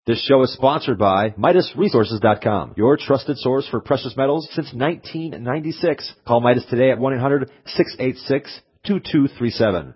This show is sponsored by MidasResources.com, your trusted source for precious metals since 1996. Call Midas today at 1-800-686-2237.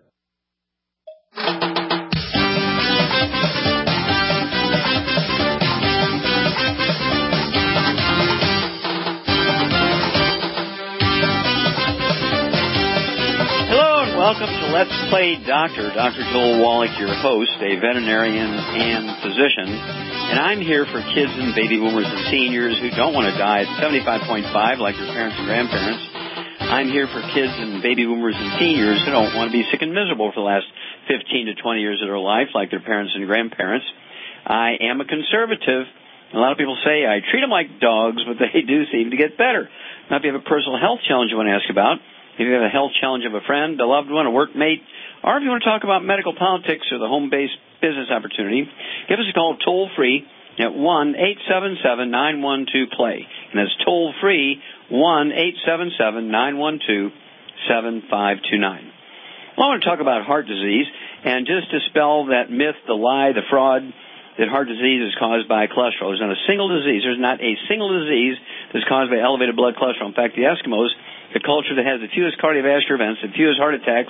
Welcome to Let's Play Doctor. Dr. Joel Wallach, your host, a veterinarian and physician. And I'm here for kids and baby boomers and seniors who don't want to die at 75.5 like their parents and grandparents. I'm here for kids and baby boomers and seniors who don't want to be sick and miserable for the last 15 to 20 years of their life like their parents and grandparents. I am a conservative. A lot of people say I treat them like dogs, but they do seem to get better. Now, if you have a personal health challenge you want to ask about, if you have a health challenge of a friend, a loved one, a workmate, or if you want to talk about medical politics or the home-based business opportunity, give us a call toll-free at 1-877-912-PLAY. And that's toll-free, 1-877-912-7529. Well, I want to talk about heart disease, and just dispel that myth, the lie, the fraud, that heart disease is caused by cholesterol. There's not a single disease. There's not a single disease that's caused by elevated blood cholesterol. In fact, the Eskimos, the culture that has the fewest cardiovascular events, the fewest heart attacks,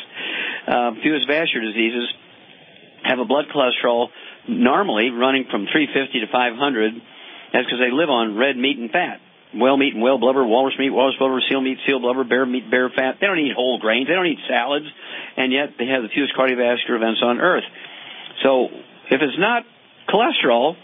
fewest vascular diseases, have a blood cholesterol normally running from 350 to 500. That's because they live on red meat and fat. Whale meat and whale blubber, walrus meat, walrus blubber, seal meat, seal blubber, bear meat, bear fat. They don't eat whole grains. They don't eat salads. And yet they have the fewest cardiovascular events on Earth. So if it's not cholesterol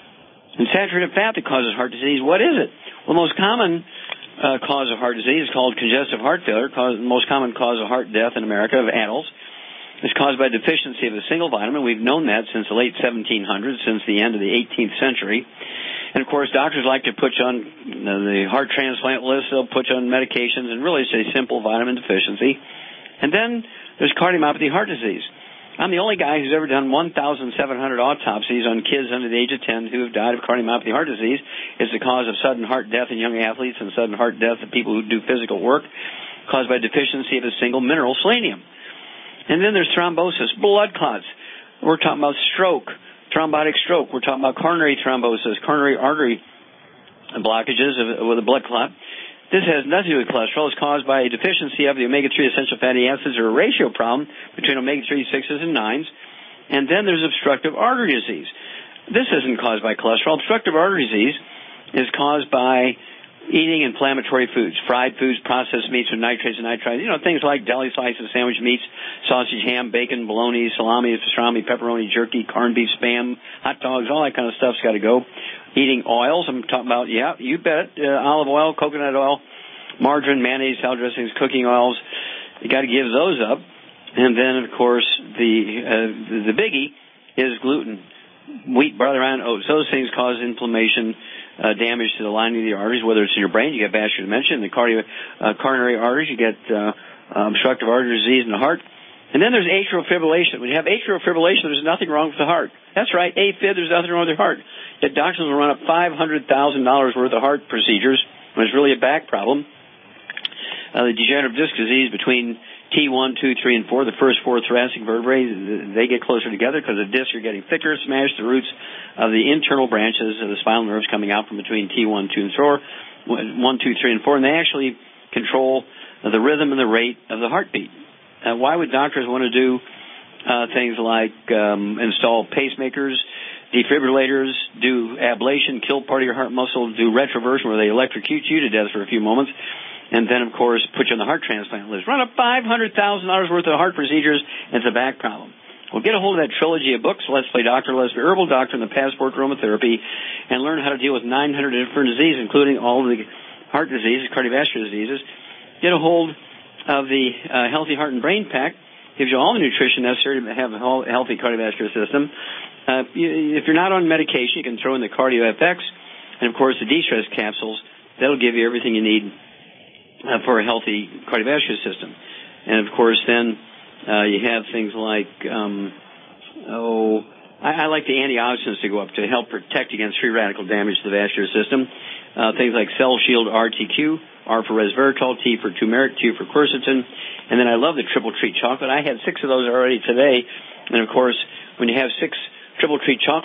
and saturated fat that causes heart disease, what is it? Well, the most common cause of heart disease is called congestive heart failure. The most common cause of heart death in America of adults is caused by deficiency of a single vitamin. We've known that since the late 1700s, since the end of the 18th century. And, of course, doctors like to put you on the heart transplant list. They'll put you on medications and really say simple vitamin deficiency. And then there's cardiomyopathy heart disease. I'm the only guy who's ever done 1,700 autopsies on kids under the age of 10 who have died of cardiomyopathy heart disease. It's the cause of sudden heart death in young athletes and sudden heart death of people who do physical work caused by deficiency of a single mineral, selenium. And then there's thrombosis, blood clots. We're talking about stroke, thrombotic stroke. We're talking about coronary thrombosis, coronary artery blockages with a blood clot. This has nothing to do with cholesterol. It's caused by a deficiency of the omega-3 essential fatty acids or a ratio problem between omega-3, 6s, and 9s. And then there's obstructive artery disease. This isn't caused by cholesterol. Obstructive artery disease is caused by eating inflammatory foods, fried foods, processed meats with nitrates and nitrites, things like deli slices, sandwich meats, sausage, ham, bacon, bologna, salami, pastrami, pepperoni, jerky, corned beef, Spam, hot dogs, all that kind of stuff's got to go. Eating oils, I'm talking about, yeah, you bet, olive oil, coconut oil, margarine, mayonnaise, salad dressings, cooking oils. You got to give those up. And then, of course, the biggie is gluten, wheat, barley, rye, and oats. Those things cause inflammation, damage to the lining of the arteries, whether it's in your brain, you get vascular dementia. In the coronary arteries, you get obstructive artery disease in the heart. And then there's atrial fibrillation. When you have atrial fibrillation, there's nothing wrong with the heart. That's right, AFib, there's nothing wrong with your heart. Yet doctors will run up $500,000 worth of heart procedures when it's really a back problem. The degenerative disc disease between T1, 2, 3, and 4, the first four thoracic vertebrae, they get closer together because the discs are getting thicker, smash the roots of the internal branches of the spinal nerves coming out from between T1, 2, and 4, 1, 2, 3, and 4, and they actually control the rhythm and the rate of the heartbeat. Why would doctors want to do things like install pacemakers, defibrillators, do ablation, kill part of your heart muscle, do retroversion where they electrocute you to death for a few moments, and then, of course, put you on the heart transplant list? Run up $500,000 worth of heart procedures, and it's a back problem. Well, get a hold of that trilogy of books, Let's Play Doctor, Let's Be Herbal Doctor, and the Passport Aromatherapy, and learn how to deal with 900 different diseases, including all of the heart diseases, cardiovascular diseases. Get a hold of the Healthy Heart and Brain Pack. Gives you all the nutrition necessary to have a healthy cardiovascular system. If you're not on medication, you can throw in the Cardio FX, and, of course, the de-stress capsules. That'll give you everything you need for a healthy cardiovascular system. And, of course, then you have things like, I like the antioxidants to go up to help protect against free radical damage to the vascular system. Things like Cell Shield RTQ, R for resveratrol, T for turmeric, Q for quercetin. And then I love the Triple Treat chocolate. I had 6 of those already today. And, of course, when you have 6 Triple Treat chocolate,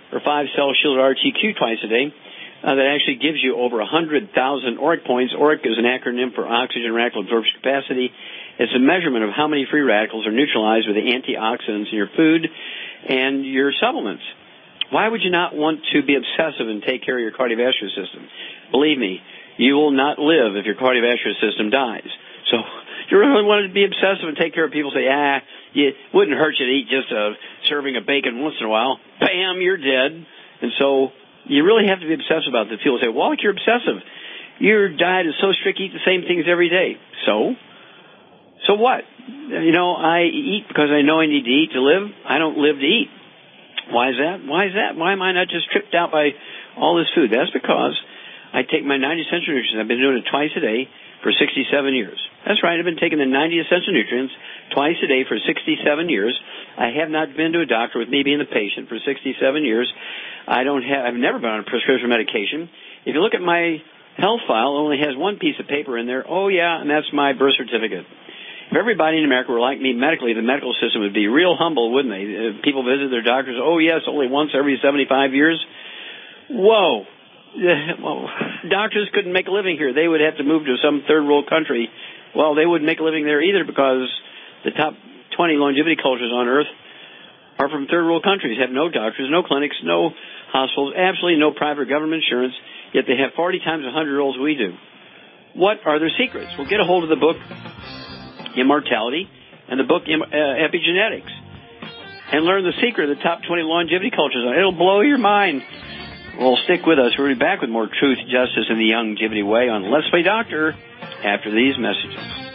or 5-cell shielded RTQ twice a day. That actually gives you over 100,000 ORAC points. ORAC is an acronym for oxygen radical absorption capacity. It's a measurement of how many free radicals are neutralized with the antioxidants in your food and your supplements. Why would you not want to be obsessive and take care of your cardiovascular system? Believe me, you will not live if your cardiovascular system dies. So you really want to be obsessive and take care of people. Say, it wouldn't hurt you to eat just a serving of bacon once in a while. Bam, you're dead. And so you really have to be obsessive about this. People say, Wallach, you're obsessive. Your diet is so strict, you eat the same things every day. So what? I eat because I know I need to eat to live. I don't live to eat. Why is that? Why am I not just tripped out by all this food? That's because I take my 90 essential nutrients. I've been doing it twice a day for 67 years. That's right. I've been taking the 90 essential nutrients twice a day for 67 years. I have not been to a doctor with me being the patient for 67 years. I've never been on a prescription medication. If you look at my health file, it only has one piece of paper in there. Oh, yeah, and that's my birth certificate. If everybody in America were like me medically, the medical system would be real humble, wouldn't they? If people visit their doctors, oh, yes, only once every 75 years. Whoa. Well, doctors couldn't make a living here. They would have to move to some third world country. Well, they wouldn't make a living there either because the top 20 longevity cultures on Earth are from third world countries, have no doctors, no clinics, no hospitals, absolutely no private government insurance, yet they have 40 times 100-year-olds we do. What are their secrets? Well, get a hold of the book Immortality and the book Epigenetics and learn the secret of the top 20 longevity cultures. It'll blow your mind. Well, stick with us. We'll be back with more truth, justice, and the longevity way on Let's Play Doctor after these messages.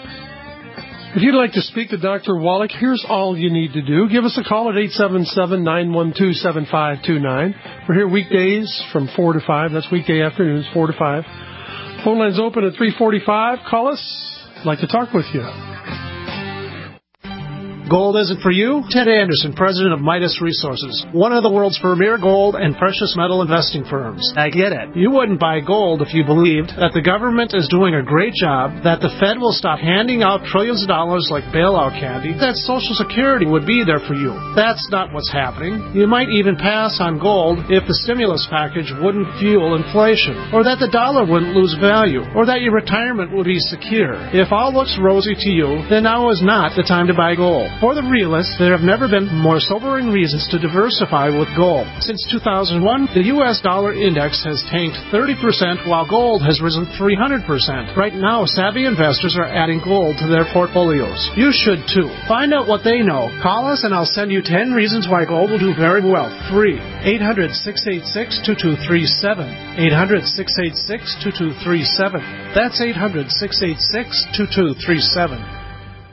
If you'd like to speak to Dr. Wallach, here's all you need to do. Give us a call at 877-912-7529. We're here weekdays from 4 to 5. That's weekday afternoons, 4 to 5. Phone line's open at 3:45. Call us. I'd like to talk with you. Gold isn't for you? Ted Anderson, president of Midas Resources, one of the world's premier gold and precious metal investing firms. I get it. You wouldn't buy gold if you believed that the government is doing a great job, that the Fed will stop handing out trillions of dollars like bailout candy, that Social Security would be there for you. That's not what's happening. You might even pass on gold if the stimulus package wouldn't fuel inflation, or that the dollar wouldn't lose value, or that your retirement would be secure. If all looks rosy to you, then now is not the time to buy gold. For the realists, there have never been more sobering reasons to diversify with gold. Since 2001, the U.S. dollar index has tanked 30%, while gold has risen 300%. Right now, savvy investors are adding gold to their portfolios. You should too. Find out what they know. Call us and I'll send you 10 reasons why gold will do very well. Free. 800-686-2237. 800-686-2237. That's 800-686-2237.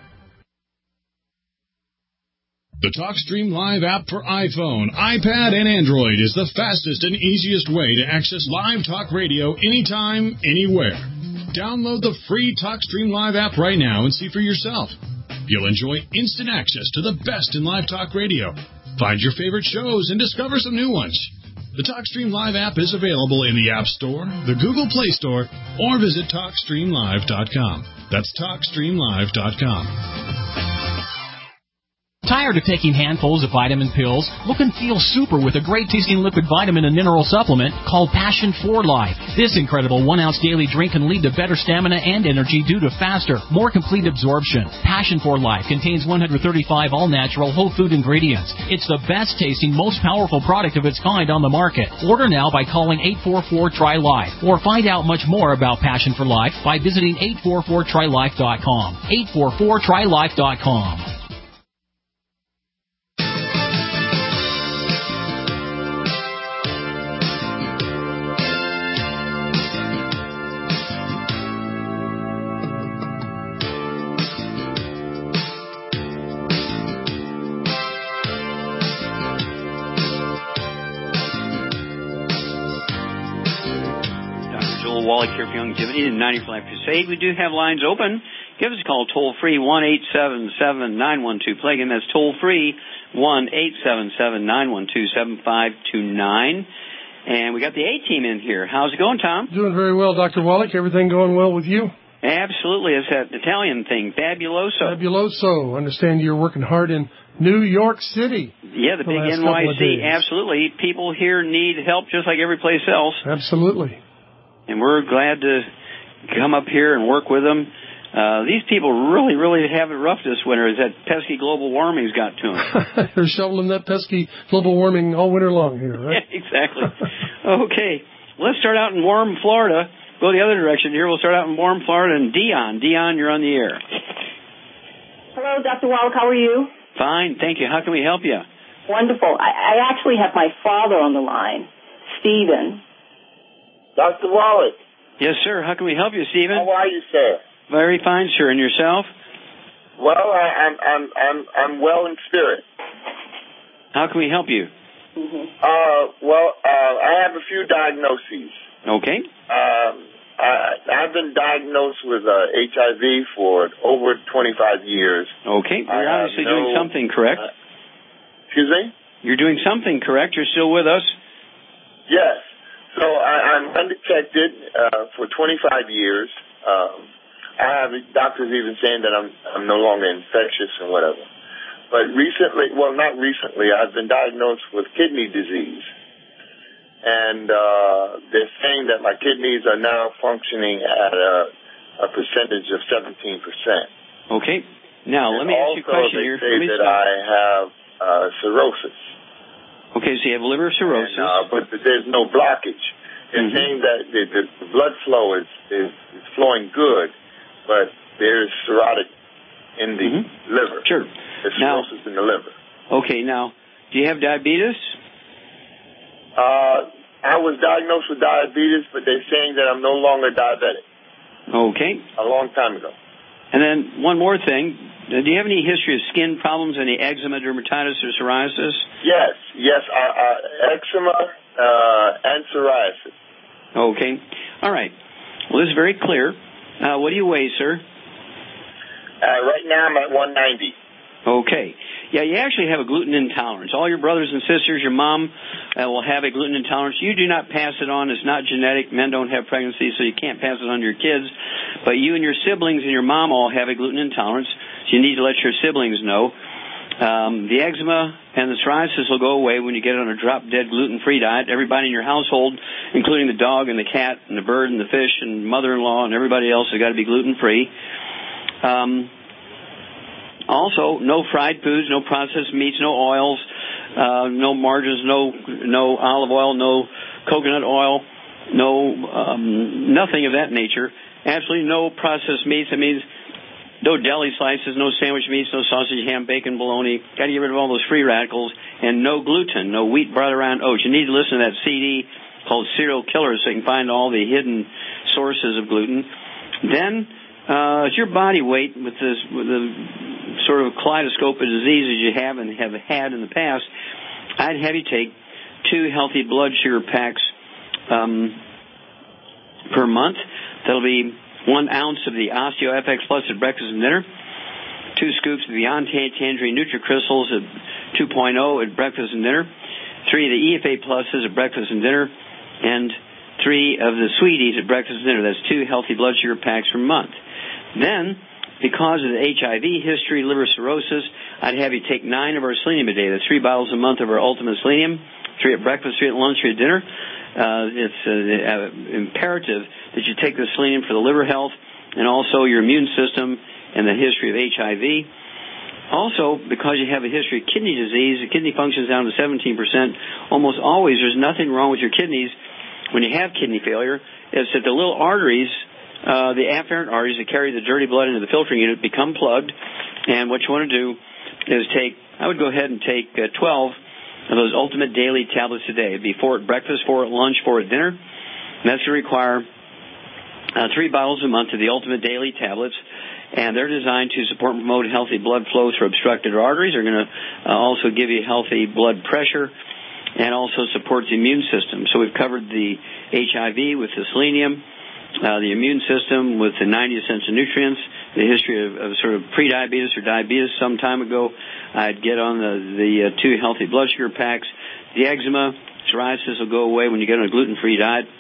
The TalkStream Live app for iPhone, iPad, and Android is the fastest and easiest way to access live talk radio anytime, anywhere. Download the free TalkStream Live app right now and see for yourself. You'll enjoy instant access to the best in live talk radio. Find your favorite shows and discover some new ones. The TalkStream Live app is available in the App Store, the Google Play Store, or visit TalkStreamLive.com. That's TalkStreamLive.com. Tired of taking handfuls of vitamin pills? Look and feel super with a great-tasting liquid vitamin and mineral supplement called Passion for Life. This incredible 1-ounce daily drink can lead to better stamina and energy due to faster, more complete absorption. Passion for Life contains 135 all-natural whole food ingredients. It's the best-tasting, most powerful product of its kind on the market. Order now by calling 844-TRY-LIFE or find out much more about Passion for Life by visiting 844-TRYLIFE.com. 844-TRYLIFE.com. Wallach here for Longevity and 90 for Life Crusade. We do have lines open. Give us a call toll-free, 1-877-912. Play again, that's toll-free, 1-877-912-7529. And we got the A-team in here. How's it going, Tom? Doing very well, Dr. Wallach. Everything going well with you? Absolutely. It's that Italian thing, fabuloso. Fabuloso. Understand you're working hard in New York City. Yeah, the big NYC. Absolutely. People here need help just like every place else. Absolutely. And we're glad to come up here and work with them. These people really, really have it rough this winter as that pesky global warming's got to them. They're shoveling that pesky global warming all winter long here, right? Yeah, exactly. Okay. Let's start out in warm Florida. Go the other direction here. We'll start out in warm Florida. And Dion. Dion, you're on the air. Hello, Dr. Wallach. How are you? Fine. Thank you. How can we help you? Wonderful. I actually have my father on the line, Stephen. Dr. Wallach. Yes, sir. How can we help you, Stephen? How are you, sir? Very fine, sir. And yourself? Well, I'm well in spirit. How can we help you? I have a few diagnoses. Okay. I've been diagnosed with HIV for over 25 years. Okay. You're obviously doing something correct. Excuse me? You're doing something correct. You're still with us? Yes. So I'm undetected for 25 years. I have doctors even saying that I'm no longer infectious and whatever. But recently, well, not recently, I've been diagnosed with kidney disease. And they're saying that my kidneys are now functioning at a percentage of 17%. Okay. Now, let me ask you a question here. They say that I have cirrhosis. Okay, so you have liver cirrhosis. But there's no blockage. They're saying that the blood flow is flowing good, but there's cirrhotic in the liver. Sure. There's cirrhosis in the liver. Okay, now, do you have diabetes? I was diagnosed with diabetes, but they're saying that I'm no longer diabetic. Okay. A long time ago. And then one more thing. Do you have any history of skin problems, any eczema, dermatitis, or psoriasis? Yes. Eczema and psoriasis. Okay. All right. Well, this is very clear. What do you weigh, sir? Right now I'm at 190. Okay. Yeah, you actually have a gluten intolerance. All your brothers and sisters, your mom will have a gluten intolerance. You do not pass it on. It's not genetic. Men don't have pregnancy, so you can't pass it on to your kids. But you and your siblings and your mom all have a gluten intolerance, so you need to let your siblings know. The eczema and the psoriasis will go away when you get on a drop-dead gluten-free diet. Everybody in your household, including the dog and the cat and the bird and the fish and mother-in-law and everybody else, has got to be gluten-free. Also, no fried foods, no processed meats, no oils, no margarines, no olive oil, no coconut oil, nothing of that nature. Absolutely no processed meats. That means no deli slices, no sandwich meats, no sausage, ham, bacon, bologna. Got to get rid of all those free radicals. And no gluten, no wheat, butter, and oats. You need to listen to that CD called Serial Killers so you can find all the hidden sources of gluten. Then, it's your body weight with the sort of kaleidoscope of diseases you have and have had in the past. I'd have you take 2 healthy blood sugar packs per month. That'll be 1 ounce of the Osteo FX Plus at breakfast and dinner, 2 scoops of the Tangerine NutriCrystals at 2.0 at breakfast and dinner, 3 of the EFA Pluses at breakfast and dinner, and 3 of the Sweeties at breakfast and dinner. That's 2 healthy blood sugar packs per month. Then, because of the HIV history, liver cirrhosis, I'd have you take 9 of our selenium a day. That's 3 bottles a month of our Ultimate Selenium, 3 at breakfast, 3 at lunch, 3 at dinner. It's imperative that you take the selenium for the liver health and also your immune system and the history of HIV. Also, because you have a history of kidney disease, the kidney function's down to 17%. Almost always, there's nothing wrong with your kidneys when you have kidney failure. It's that the little arteries, the afferent arteries that carry the dirty blood into the filtering unit, become plugged. And what you want to do is I would go ahead and take 12 of those Ultimate Daily tablets a day. It'd be 4 at breakfast, 4 at lunch, 4 at dinner. And that's going to require 3 bottles a month of the Ultimate Daily tablets. And they're designed to support and promote healthy blood flow through obstructed arteries. They're going to also give you healthy blood pressure and also support the immune system. So we've covered the HIV with the selenium, the immune system with the 90 essential nutrients, the history of sort of pre-diabetes or diabetes some time ago. I'd get on the 2 healthy blood sugar packs. The eczema, psoriasis will go away when you get on a gluten-free diet.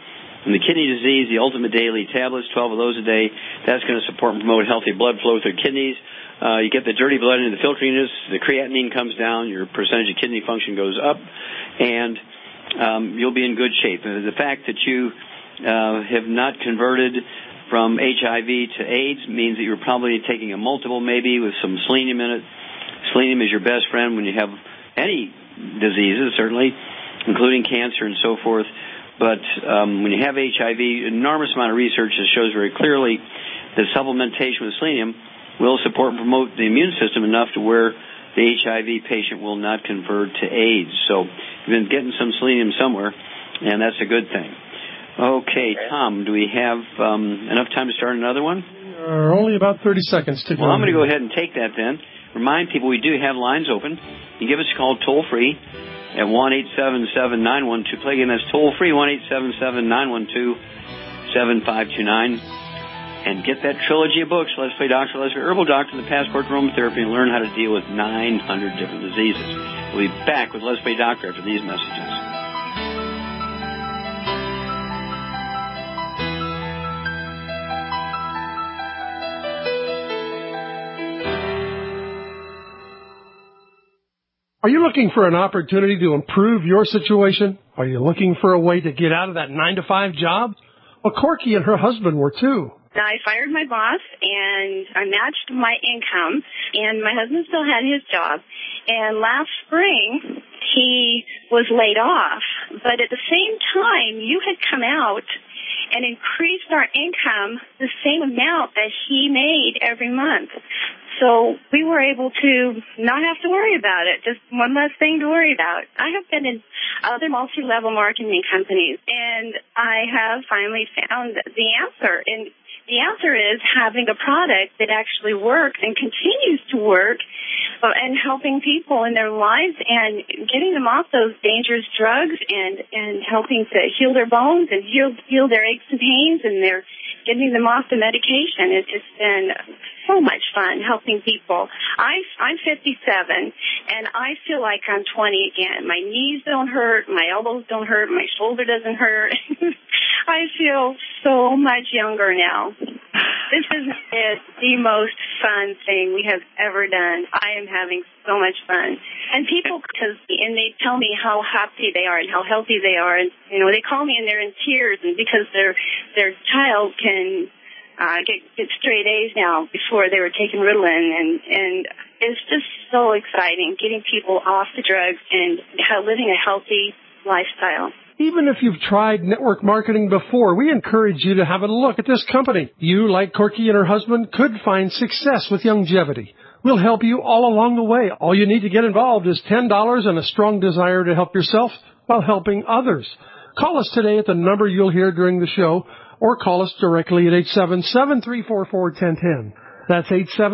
And the kidney disease, the ultimate daily tablets, 12 of those a day, that's going to support and promote healthy blood flow through kidneys. You get the dirty blood into the filtering units, the creatinine comes down, your percentage of kidney function goes up, and you'll be in good shape. The fact that you have not converted from HIV to AIDS means that you're probably taking a multiple maybe with some selenium in it. Selenium is your best friend when you have any diseases, certainly, including cancer and so forth. But when you have HIV, enormous amount of research that shows very clearly that supplementation with selenium will support and promote the immune system enough to where the HIV patient will not convert to AIDS. So you've been getting some selenium somewhere, and that's a good thing. Okay, Tom, do we have enough time to start another one? Only about 30 seconds to go. Well, I'm going to go ahead and take that then. Remind people we do have lines open. You give us a call toll-free at 1-877-912. Play again, that's toll-free, 1-877-912-7529. And get that trilogy of books, Let's Play Doctor, Let's Play Herbal Doctor, The Passport to Aromatherapy, and learn how to deal with 900 different diseases. We'll be back with Let's Play Doctor after these messages. Are you looking for an opportunity to improve your situation? Are you looking for a way to get out of that 9-to-5 job? Well, Corky and her husband were too. I fired my boss, and I matched my income, and my husband still had his job. And last spring, he was laid off. But at the same time, you had come out and increased our income the same amount that he made every month. So we were able to not have to worry about it, just one less thing to worry about. I have been in other multi-level marketing companies, and I have finally found the answer. And the answer is having a product that actually works and continues to work and helping people in their lives and getting them off those dangerous drugs and helping to heal their bones and heal their aches and pains, and they're getting them off the medication. It's been so much fun helping people. I'm 57, and I feel like I'm 20 again. My knees don't hurt, my elbows don't hurt, my shoulder doesn't hurt. I feel so much younger now. This is the most fun thing we have ever done. I am having so much fun. And people, and they tell me how happy they are and how healthy they are. And, you know, they call me and they're in tears, and because their child can get straight A's now. Before they were taking Ritalin, and it's just so exciting getting people off the drugs and living a healthy lifestyle. Even if you've tried network marketing before, we encourage you to have a look at this company. You, like Corky and her husband, could find success with longevity. We'll help you all along the way. All you need to get involved is $10 and a strong desire to help yourself while helping others. Call us today at the number you'll hear during the show, or call us directly at 877-344-1010. That's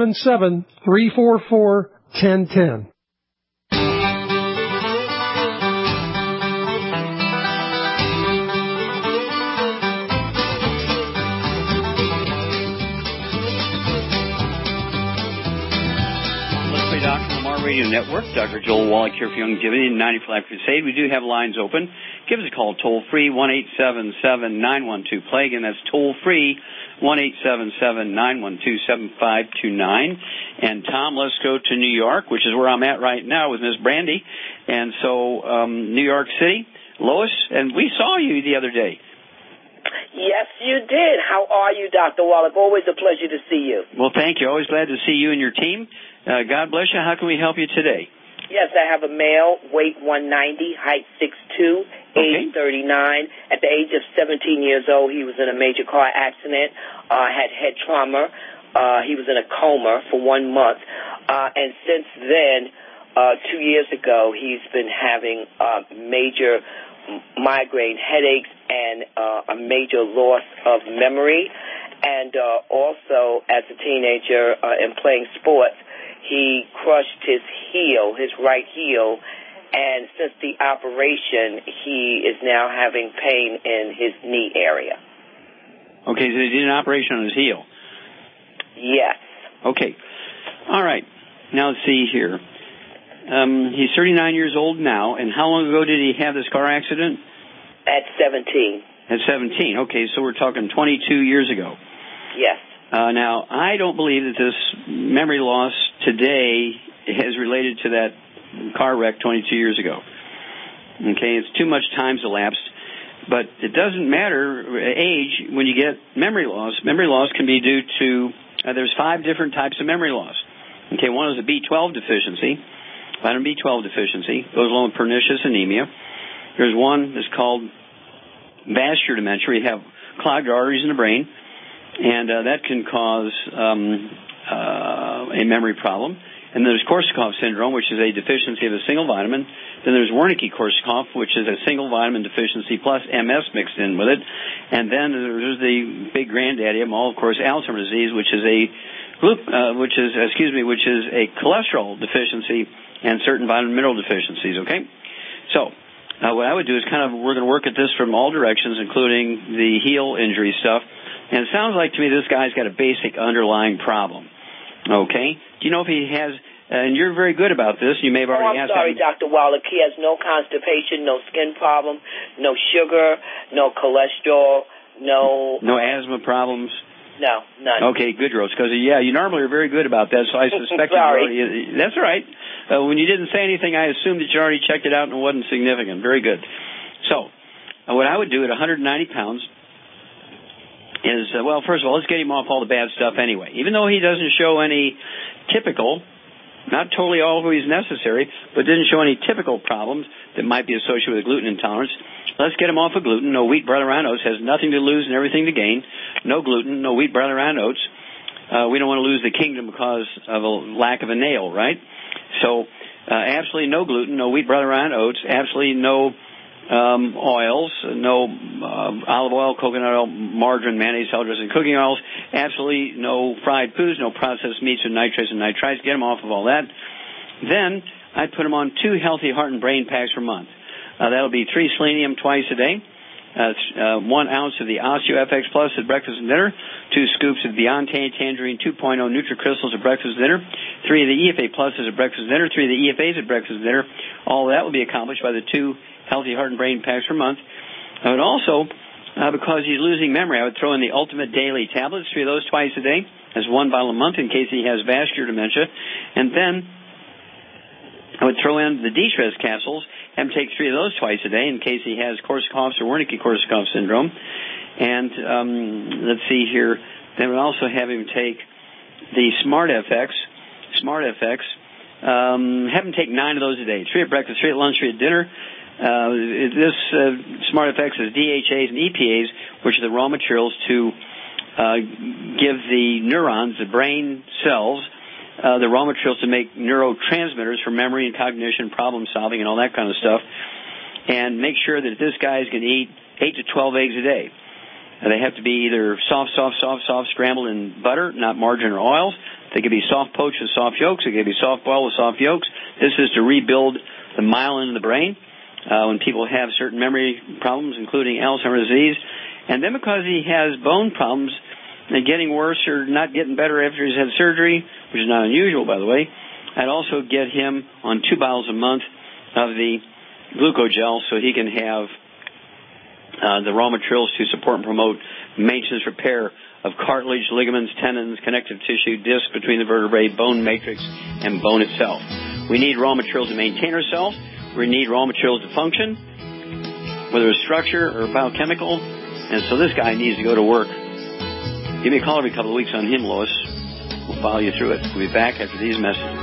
877-344-1010. Radio Network, Dr. Joel Wallach here for Longevity and 95 Life Crusade. We do have lines open. Give us a call toll-free, 1-877-912-PLAY. Again, that's toll-free, 1-877-912-7529. And, Tom, let's go to New York, which is where I'm at right now with Miss Brandy. And so, New York City, Lois, and we saw you the other day. Yes, you did. How are you, Dr. Wallach? Always a pleasure to see you. Well, thank you. Always glad to see you and your team. God bless you. How can we help you today? Yes, I have a male, weight 190, height 6'2", age 39. At the age of 17 years old, he was in a major car accident, had head trauma. He was in a coma for 1 month. And since then, 2 years ago, he's been having major migraine headaches and a major loss of memory. And also, as a teenager and playing sports, he crushed his heel, his right heel, and since the operation, he is now having pain in his knee area. Okay, so he did an operation on his heel? Yes. Okay. All right. Now let's see here. He's 39 years old now, and how long ago did he have this car accident? At 17. At 17. Okay, so we're talking 22 years ago. Yes. Now, I don't believe that this memory loss today is related to that car wreck 22 years ago. Okay, it's too much time's elapsed. But it doesn't matter age when you get memory loss. Memory loss can be due to, there's 5 different types of memory loss. Okay, one is a B12 deficiency, vitamin B12 deficiency, goes along with pernicious anemia. There's one that's called vascular dementia, where you have clogged arteries in the brain, and that can cause a memory problem. And there's Korsakoff syndrome, which is a deficiency of a single vitamin. Then there's Wernicke-Korsakoff, which is a single vitamin deficiency plus MS mixed in with it. And then there's the big granddaddy of them all, of course, Alzheimer's disease, which is a cholesterol deficiency and certain vitamin mineral deficiencies. Okay, so what I would do is we're going to work at this from all directions, including the heel injury stuff. And it sounds like to me this guy's got a basic underlying problem. Okay? Do you know if he has, and you're very good about this, you may have already asked him. I'm sorry, Dr. Wallach, he has no constipation, no skin problem, no sugar, no cholesterol, no asthma problems? No, none. Okay, good, Rose, because, you normally are very good about that, so I suspect that's all right. When you didn't say anything, I assumed that you already checked it out and it wasn't significant. Very good. So, what I would do at 190 pounds is, first of all, let's get him off all the bad stuff anyway. Even though he doesn't show any typical, not totally always necessary, but didn't show any typical problems that might be associated with gluten intolerance, let's get him off of gluten. No wheat, bread, rye, oats. Has nothing to lose and everything to gain. No gluten, no wheat, bread, rye, oats. We don't want to lose the kingdom because of a lack of a nail, right? So, absolutely no gluten, no wheat, bread, rye, oats. Absolutely no oils, no olive oil, coconut oil, margarine, mayonnaise, salad dressing, cooking oils. Absolutely no fried foods, no processed meats or nitrates and nitrites. Get him off of all that. Then I'd put him on 2 healthy heart and brain packs per month. That'll be 3 selenium twice a day, 1 ounce of the OsteoFX Plus at breakfast and dinner, 2 scoops of Beyond Tangerine 2.0 NutriCrystals at breakfast and dinner, 3 of the EFA Pluses at breakfast and dinner, 3 of the EFAs at breakfast and dinner. All that will be accomplished by the 2 healthy heart and brain packs per month. I would also, because he's losing memory, I would throw in the Ultimate Daily tablets, 3 of those twice a day, as 1 bottle a month in case he has vascular dementia. And then I would throw in the De-Stress capsules, have him take 3 of those twice a day in case he has Korsakoff's or Wernicke-Korsakoff syndrome. And let's see here. Then I would also have him take the Smart FX. Have him take 9 of those a day. 3 at breakfast, 3 at lunch, 3 at dinner. This Smart FX is DHAs and EPAs, which are the raw materials to give the neurons, the brain cells, the raw materials to make neurotransmitters for memory and cognition, problem solving, and all that kind of stuff. And make sure that this guy is going to eat 8 to 12 eggs a day. They have to be either soft, scrambled in butter, not margarine or oils. They could be soft poached with soft yolks. They could be soft boiled with soft yolks. This is to rebuild the myelin in the brain when people have certain memory problems, including Alzheimer's disease. And then because he has bone problems and getting worse or not getting better after he's had surgery, which is not unusual, by the way, I'd also get him on 2 bottles a month of the glucogel so he can have the raw materials to support and promote maintenance repair of cartilage, ligaments, tendons, connective tissue, disc between the vertebrae, bone matrix, and bone itself. We need raw materials to maintain ourselves. We need raw materials to function, whether it's structure or biochemical. And so this guy needs to go to work. Give me a call every couple of weeks on him, Lois. We'll follow you through it. We'll be back after these messages.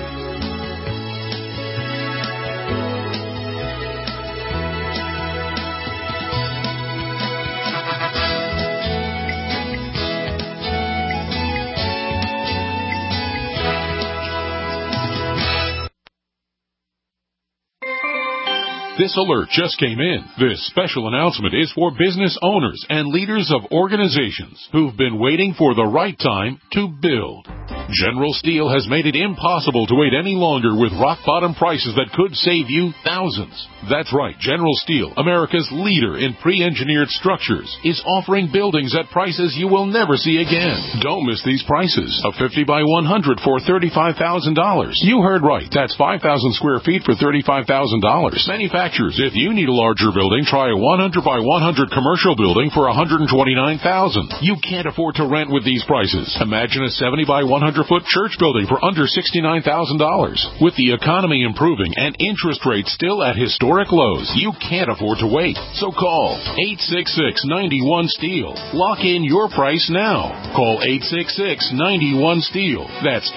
This alert just came in. This special announcement is for business owners and leaders of organizations who've been waiting for the right time to build. General Steel has made it impossible to wait any longer with rock-bottom prices that could save you thousands. That's right, General Steel, America's leader in pre-engineered structures, is offering buildings at prices you will never see again. Don't miss these prices. A 50 by 100 for $35,000. You heard right. That's 5,000 square feet for $35,000. Manufacturers, if you need a larger building, try a 100 by 100 commercial building for $129,000. You can't afford to rent with these prices. Imagine a 70 by 100-foot church building for under $69,000. With the economy improving and interest rates still at historic lows, you can't afford to wait. So call 866-91-STEEL. Lock in your price now. Call 866-91-STEEL. That's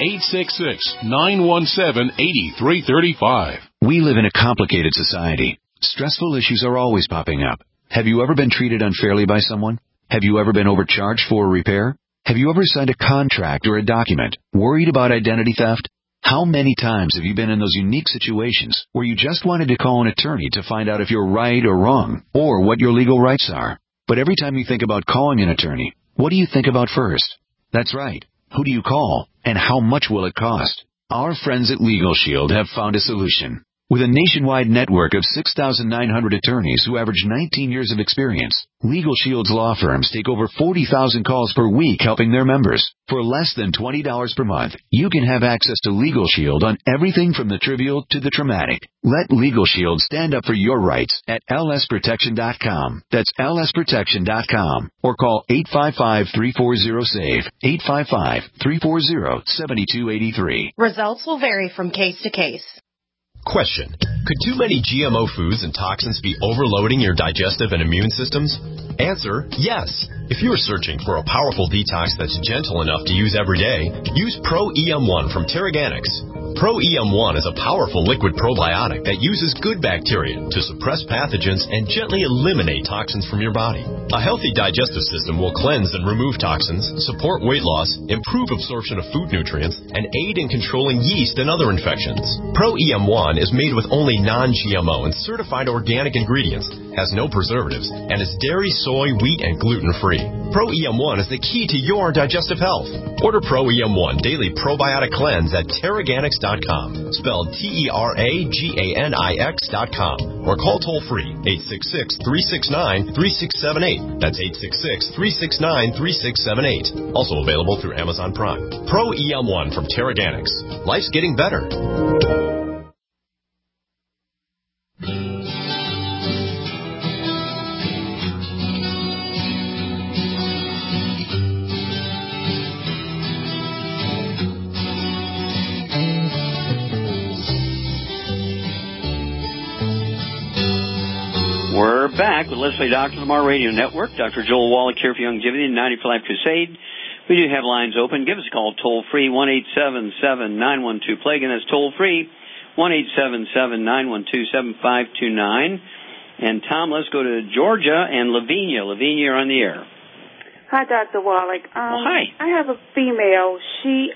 866-917-8335. We live in a complicated society. Stressful issues are always popping up. Have you ever been treated unfairly by someone? Have you ever been overcharged for a repair? Have you ever signed a contract or a document worried about identity theft? How many times have you been in those unique situations where you just wanted to call an attorney to find out if you're right or wrong, or what your legal rights are? But every time you think about calling an attorney, what do you think about first? That's right. Who do you call, and how much will it cost? Our friends at Legal Shield have found a solution. With a nationwide network of 6,900 attorneys who average 19 years of experience, Legal Shield's law firms take over 40,000 calls per week helping their members. For less than $20 per month, you can have access to Legal Shield on everything from the trivial to the traumatic. Let Legal Shield stand up for your rights at lsprotection.com. That's lsprotection.com. Or call 855-340-SAVE, 855-340-7283. Results will vary from case to case. Question. Could too many GMO foods and toxins be overloading your digestive and immune systems? Answer, yes. If you are searching for a powerful detox that's gentle enough to use every day, use Pro EM1 from Terraganics. Pro EM1 is a powerful liquid probiotic that uses good bacteria to suppress pathogens and gently eliminate toxins from your body. A healthy digestive system will cleanse and remove toxins, support weight loss, improve absorption of food nutrients, and aid in controlling yeast and other infections. Pro EM1 is made with only non-GMO and certified organic ingredients, has no preservatives, and is dairy, soy, wheat, and gluten-free. Pro EM1 is the key to your digestive health. Order Pro EM1 Daily Probiotic Cleanse at Terraganics.com, spelled Terraganix.com, or call toll-free 866-369-3678. That's 866-369-3678. Also available through Amazon Prime. Pro EM1 from Terraganics. Life's getting better. We're back with Let's Play Doctor Lamar Radio Network. Dr. Joel Wallach here for Longevity and 90 for Life Crusade. We do have lines open. Give us a call toll-free, 1-877-912-PLAGUE, and that's toll-free, 1-877-912-7529. And, Tom, let's go to Georgia and Lavinia. Lavinia, you're on the air. Hi, Dr. Wallach. Hi. I have a female. She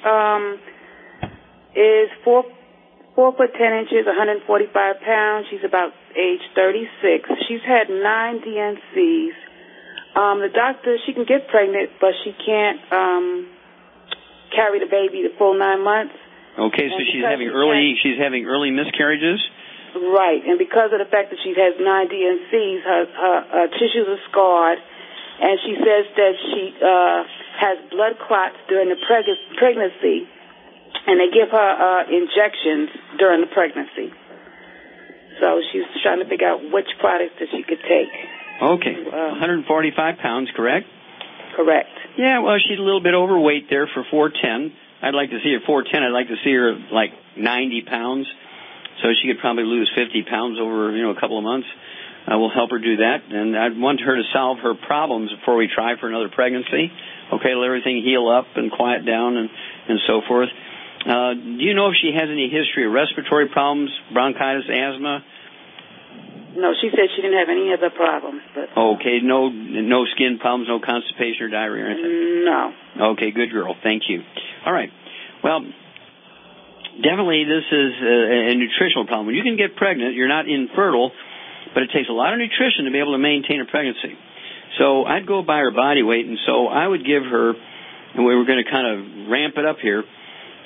is 4 foot 10 inches, 145 pounds. She's about age 36. She's had 9 DNCs. The doctor, she can get pregnant, but she can't carry the baby the full 9 months. Okay, so she's having early miscarriages? Right, and because of the fact that she has 9 DNCs, her tissues are scarred, and she says that she has blood clots during the pregnancy, and they give her injections during the pregnancy. So she's trying to figure out which products that she could take. Okay, 145 pounds, correct? Correct. Yeah, well, she's a little bit overweight there for 4'10". I'd like to see her 4'10". I'd like to see her like 90 pounds. So she could probably lose 50 pounds over, a couple of months. We'll help her do that. And I'd want her to solve her problems before we try for another pregnancy. Okay, let everything heal up and quiet down and so forth. Do you know if she has any history of respiratory problems, bronchitis, asthma? No, she said she didn't have any other problems. But okay, no skin problems, no constipation or diarrhea or anything? No. Okay, good girl. Thank you. All right. Well, definitely this is a nutritional problem. When you can get pregnant, you're not infertile, but it takes a lot of nutrition to be able to maintain a pregnancy. So I'd go by her body weight, and so I would give her, and we were going to kind of ramp it up here,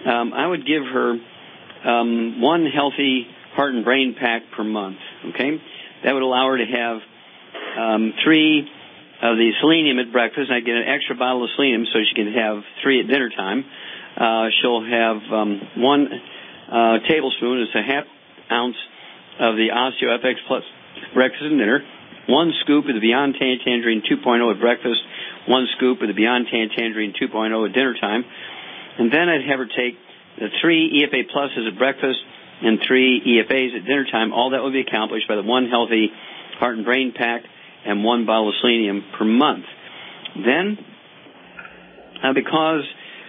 I would give her one healthy heart and brain pack per month, okay? That would allow her to have 3 of the selenium at breakfast. I'd get an extra bottle of selenium so she can have 3 at dinner time. She'll have 1 tablespoon, it's a half ounce of the OsteoFX Plus breakfast and dinner, 1 scoop of the Beyond Tangerine 2.0 at breakfast, 1 scoop of the Beyond Tangerine 2.0 at dinner time. And then I'd have her take the 3 EFA Pluses at breakfast and 3 EFAs at dinner time. All that would be accomplished by the 1 healthy heart and brain pack and 1 bottle of selenium per month. Then, because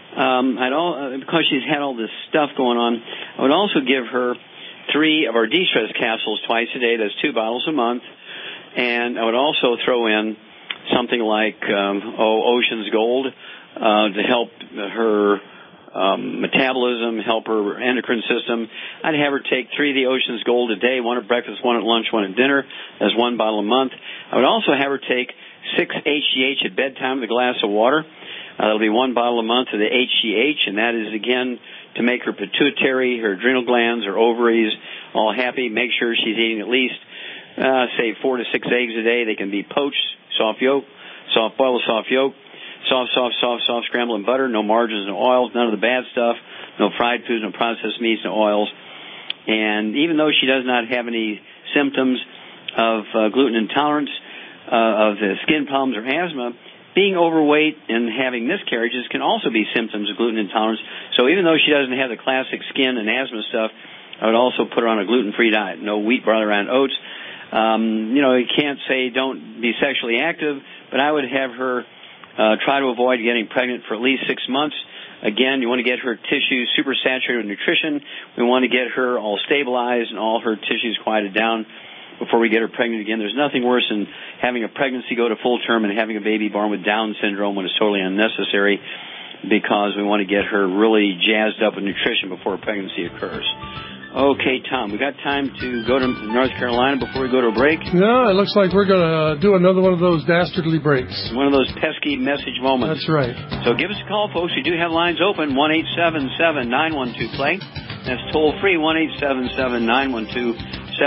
she's had all this stuff going on, I would also give her 3 of our de-stress capsules twice a day. That's 2 bottles a month. And I would also throw in something like Ocean's Gold to help her metabolism, help her endocrine system. I'd have her take 3 of the Ocean's Gold a day, 1 at breakfast, 1 at lunch, 1 at dinner. That's 1 bottle a month. I would also have her take 6 HGH at bedtime with a glass of water. That'll be 1 bottle a month of the HGH, and that is, again, to make her pituitary, her adrenal glands, her ovaries all happy. Make sure she's eating at least, say, 4 to 6 eggs a day. They can be poached, soft yolk, soft boiled, soft yolk, soft scrambled in butter, no margarines, no oils, none of the bad stuff, no fried foods, no processed meats, no oils. And even though she does not have any symptoms of gluten intolerance, of the skin problems or asthma, being overweight and having miscarriages can also be symptoms of gluten intolerance. So even though she doesn't have the classic skin and asthma stuff, I would also put her on a gluten-free diet. No wheat, barley, rye, and oats. You can't say don't be sexually active, but I would have her try to avoid getting pregnant for at least 6 months. Again, you want to get her tissues super saturated with nutrition. We want to get her all stabilized and all her tissues quieted down before we get her pregnant again. There's nothing worse than having a pregnancy go to full term and having a baby born with Down syndrome when it's totally unnecessary, because we want to get her really jazzed up with nutrition before pregnancy occurs. Okay, Tom, we got time to go to North Carolina before we go to a break? No, it looks like we're going to do another one of those dastardly breaks. One of those pesky message moments. That's right. So give us a call, folks. We do have lines open, 1-877-912-PLAY. That's toll-free, 1-877-912-7529.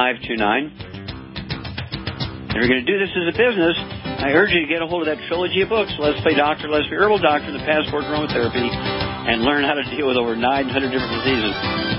If you're going to do this as a business, I urge you to get a hold of that trilogy of books, Let's Play Doctor, Let's Be Herbal Doctor, The Passport to Aromatherapy, and learn how to deal with over 900 different diseases.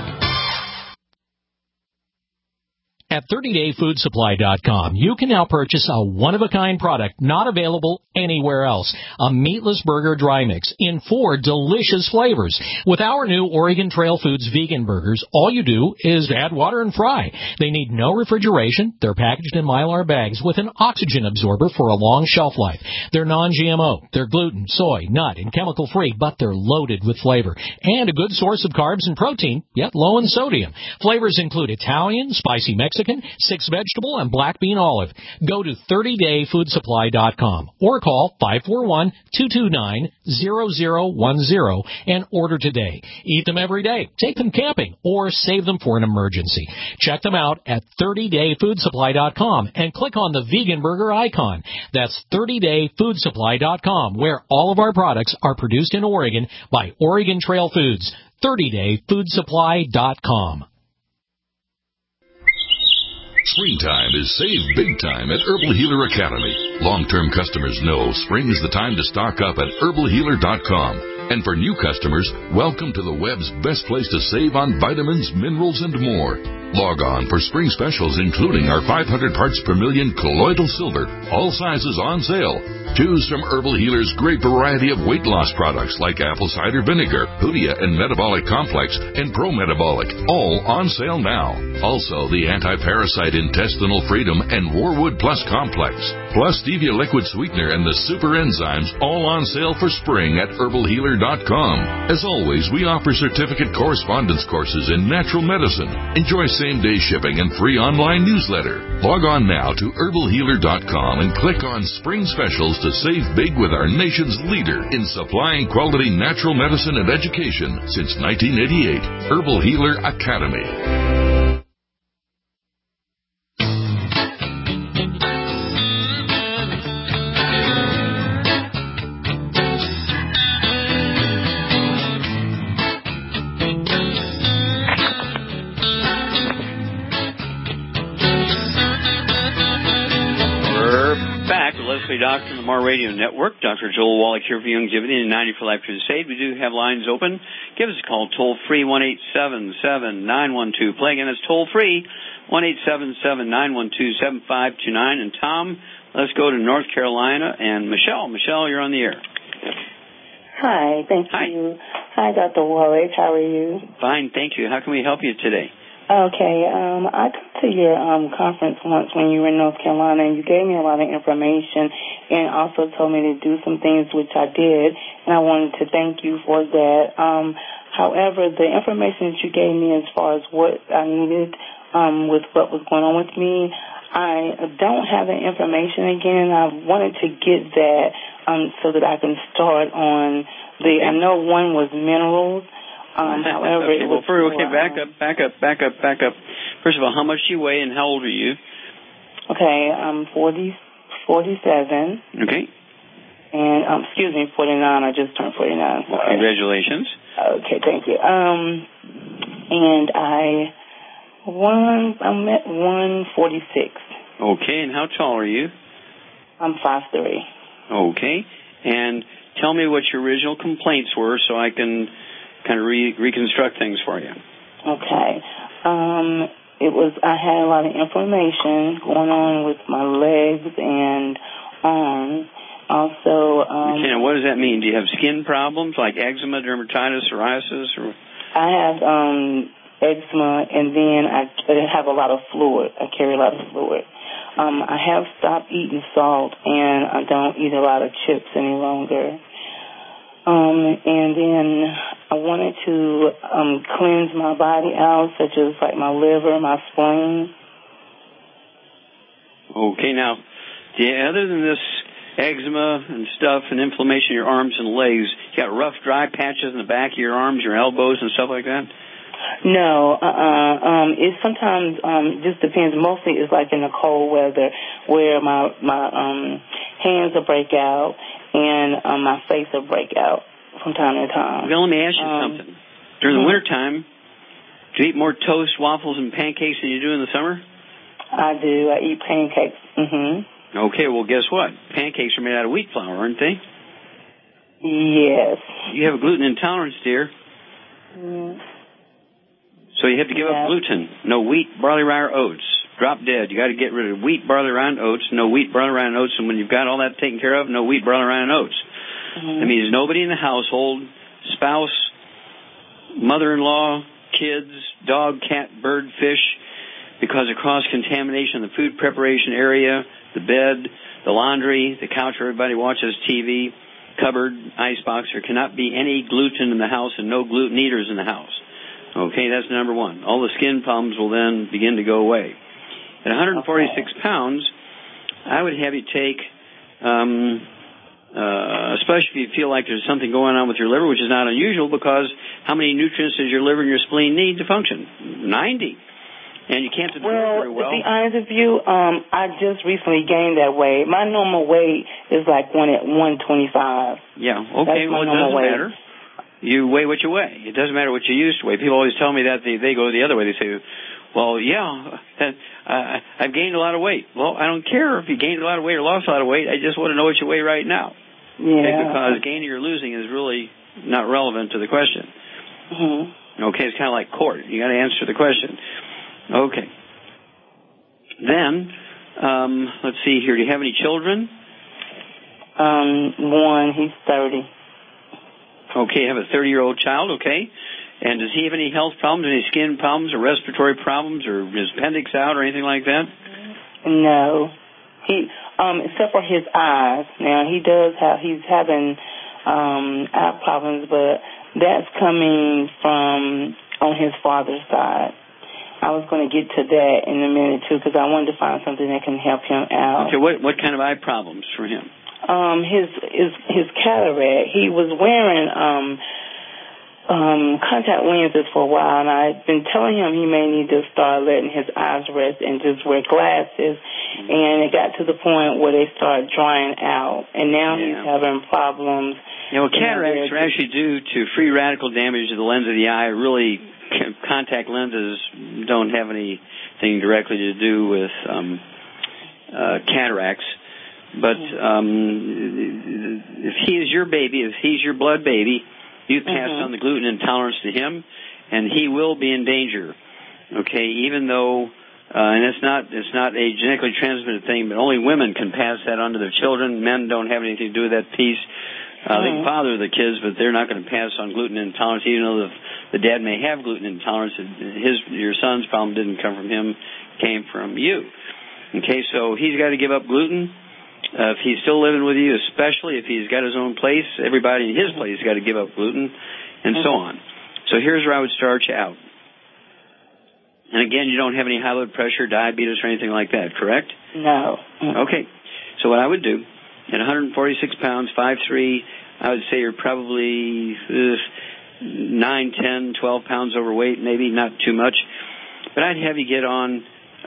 At 30dayfoodsupply.com, you can now purchase a one-of-a-kind product not available anywhere else. A meatless burger dry mix in 4 delicious flavors. With our new Oregon Trail Foods vegan burgers, all you do is add water and fry. They need no refrigeration. They're packaged in Mylar bags with an oxygen absorber for a long shelf life. They're non-GMO. They're gluten, soy, nut, and chemical-free, but they're loaded with flavor. And a good source of carbs and protein, yet low in sodium. Flavors include Italian, spicy Mexican, 6-vegetable, and black bean olive. Go to 30dayfoodsupply.com or call 541-229-0010 and order today. Eat them every day, take them camping, or save them for an emergency. Check them out at 30dayfoodsupply.com and click on the vegan burger icon. That's 30dayfoodsupply.com, where all of our products are produced in Oregon by Oregon Trail Foods. 30dayfoodsupply.com. Springtime is save big time at Herbal Healer Academy. Long-term customers know spring is the time to stock up at herbalhealer.com. And for new customers, welcome to the web's best place to save on vitamins, minerals, and more. Log on for spring specials, including our 500 parts per million colloidal silver, all sizes on sale. Choose from Herbal Healer's great variety of weight loss products like apple cider vinegar, Hoodia and Metabolic Complex, and Pro Metabolic, all on sale now. Also, the Anti-Parasite Intestinal Freedom and Warwood Plus Complex, plus Stevia Liquid Sweetener and the Super Enzymes, all on sale for spring at herbalhealer.com. As always, we offer certificate correspondence courses in natural medicine. Enjoy same-day shipping and free online newsletter. Log on now to herbalhealer.com and click on Spring Specials to save big with our nation's leader in supplying quality natural medicine and education since 1988, Herbal Healer Academy. Weekly Doctor on the More Radio Network. Dr. Joel Wallach here for Youngevity and 90 for Life Crusade. We do have lines open. Give us a call, toll-free, 1-877-912. Play again, it's toll-free, 1-877-912-7529. And Tom, let's go to North Carolina. And Michelle. Michelle, you're on the air. Hi, thank you. Hi, Dr. Wallach. How are you? Fine, thank you. How can we help you today? Okay, I come to your conference once when you were in North Carolina, and you gave me a lot of information and also told me to do some things, which I did, and I wanted to thank you for that. However, the information that you gave me as far as what I needed with what was going on with me, I don't have the information again. I wanted to get that so that I can start on the, I know one was minerals. However, okay, back up. First of all, how much do you weigh and how old are you? Okay, I'm 47. Okay. And, 49. I just turned 49. Well, congratulations. Okay, thank you. And I'm at 146. Okay, and how tall are you? I'm 5'3". Okay, and tell me what your original complaints were so I can kind of reconstruct things for you. Okay. I had a lot of inflammation going on with my legs and arms. Also, okay, now what does that mean? Do you have skin problems like eczema, dermatitis, psoriasis, or? I have eczema, and then I have a lot of fluid. I carry a lot of fluid. I have stopped eating salt, and I don't eat a lot of chips any longer. And then I wanted to cleanse my body out, such as like my liver, my spleen. Okay, now, other than this eczema and stuff and inflammation in your arms and legs, you got rough, dry patches in the back of your arms, your elbows, and stuff like that? No, it sometimes just depends. Mostly it's like in the cold weather where my hands will break out and my face will break out from time to time. Well, let me ask you something. During the wintertime, do you eat more toast, waffles, and pancakes than you do in the summer? I do. I eat pancakes. Okay, well, guess what? Pancakes are made out of wheat flour, aren't they? Yes. You have a gluten intolerance, dear. So you have to give up gluten. No wheat, barley, rye, or oats. Drop dead. You got to get rid of wheat, barley, rye, and oats. No wheat, barley, rye, and oats. And when you've got all that taken care of, no wheat, barley, rye, and oats. That means nobody in the household, spouse, mother-in-law, kids, dog, cat, bird, fish, because of cross-contamination in the food preparation area, the bed, the laundry, the couch where everybody watches TV, cupboard, icebox. There cannot be any gluten in the house and no gluten eaters in the house. Okay, that's number one. All the skin problems will then begin to go away. At 146 pounds, I would have you take, especially if you feel like there's something going on with your liver, which is not unusual, because how many nutrients does your liver and your spleen need to function? 90. And you can't absorb very well. To be honest with you, I just recently gained that weight. My normal weight is like 125. Yeah, okay, well, it doesn't matter. You weigh what you weigh. It doesn't matter what you used to weigh. People always tell me that they go the other way. They say, well, I've gained a lot of weight. Well, I don't care if you gained a lot of weight or lost a lot of weight. I just want to know what you weigh right now. Yeah. Because gaining or losing is really not relevant to the question. Okay, it's kind of like court. You got to answer the question. Okay. Then, let's see here. Do you have any children? One. He's 30. Okay, you have a 30-year-old child, okay. And does he have any health problems, any skin problems or respiratory problems or his appendix out or anything like that? No. He, except for his eyes. Now, he's having eye problems, but that's coming from on his father's side. I was going to get to that in a minute, too, because I wanted to find something that can help him out. Okay, what kind of eye problems for him? His cataract. He was wearing contact lenses for a while, and I've been telling him he may need to start letting his eyes rest and just wear glasses. And it got to the point where they started drying out, and now he's having problems. Cataracts are actually due to free radical damage to the lens of the eye. Really, contact lenses don't have anything directly to do with cataracts. But if he is your baby, if he's your blood baby, you pass on the gluten intolerance to him, and he will be in danger. Okay, even though, and it's not a genetically transmitted thing, but only women can pass that on to their children. Men don't have anything to do with that piece. They can father the kids, but they're not going to pass on gluten intolerance, even though the dad may have gluten intolerance. Your son's problem didn't come from him, came from you. Okay, so he's got to give up gluten. If he's still living with you, especially if he's got his own place, everybody in his place has got to give up gluten, and so on. So here's where I would start you out. And again, you don't have any high blood pressure, diabetes, or anything like that, correct? No. Okay. So what I would do, at 146 pounds, 5'3", I would say you're probably 9, 10, 12 pounds overweight, maybe not too much. But I'd have you get on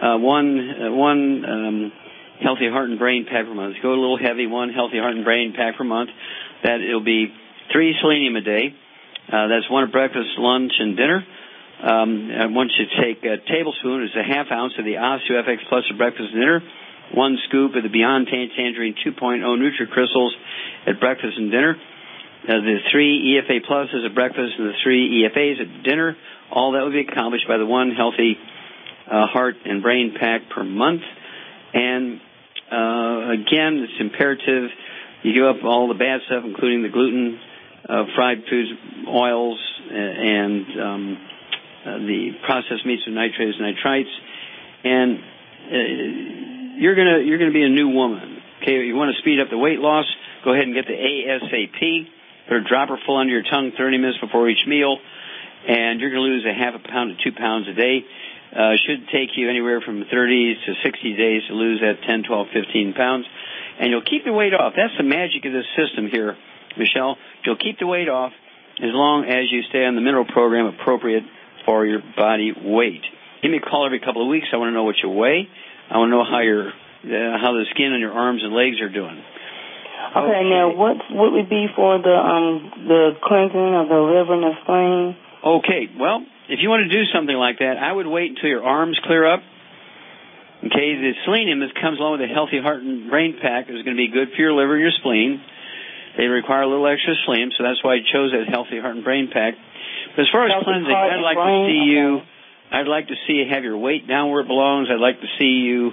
one healthy heart and brain pack per month. Go a little heavy, one healthy heart and brain pack per month. That it'll be 3 selenium a day. That's one at breakfast, lunch, and dinner. I want you to take a tablespoon, it's a half ounce of the OsteoFX Plus at breakfast and dinner, 1 scoop of the Beyond Tangerine 2.0 NutriCrystals at breakfast and dinner, the 3 EFA Pluses at breakfast and the 3 EFAs at dinner. All that will be accomplished by the one healthy heart and brain pack per month. And again, it's imperative you give up all the bad stuff, including the gluten, fried foods, oils, and the processed meats with nitrates and nitrites, and you're gonna be a new woman. Okay, you want to speed up the weight loss? Go ahead and get the ASAP. Put a dropper full under your tongue 30 minutes before each meal, and you're going to lose a half a pound to 2 pounds a day. Should take you anywhere from 30 to 60 days to lose that 10, 12, 15 pounds, and you'll keep the weight off. That's the magic of this system here, Michelle. You'll keep the weight off as long as you stay on the mineral program appropriate for your body weight. Give me a call every couple of weeks. I want to know what you weigh. I want to know how the skin on your arms and legs are doing. Okay. Now what would be for the cleansing of the liver and the spleen? Okay, well, if you want to do something like that, I would wait until your arms clear up. Okay, the selenium that comes along with a healthy heart and brain pack is going to be good for your liver and your spleen. They require a little extra selenium, so that's why I chose that healthy heart and brain pack. But as far as cleansing, I'd like to see you have your weight down where it belongs. I'd like to see you